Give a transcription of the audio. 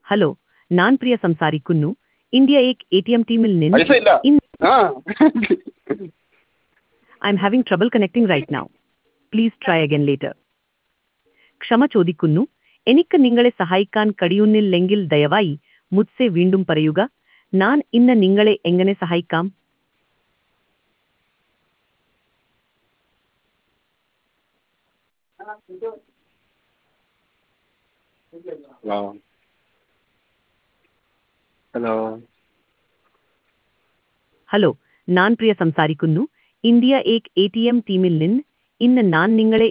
Hello ഞാൻ പ്രിയ സംസാരിക്കുന്നു India എക് എ ടി എം ടീമിൽ നിന്ന് പൈസ ഇല്ല. Ah I am having trouble connecting right now please try again later ക്ഷമ ചോദിക്കുന്നു എനിക്ക് നിങ്ങളെ സഹായിക്കാൻ കഴിയുന്നില്ലെങ്കിൽ ദയവായി മുത്സെ വീണ്ടും പറയുക ഞാൻ ഇന്ന് നിങ്ങളെ എങ്ങനെ സഹായിക്കാം ഹലോ ഹലോ ഹലോ ഞാൻ പ്രിയ സംസാരിക്കുന്നു ഇന്ത്യ എക് എ ടി എം ടീമിൽ നിന്ന് ഇന്ന് ഞാൻ നിങ്ങളെ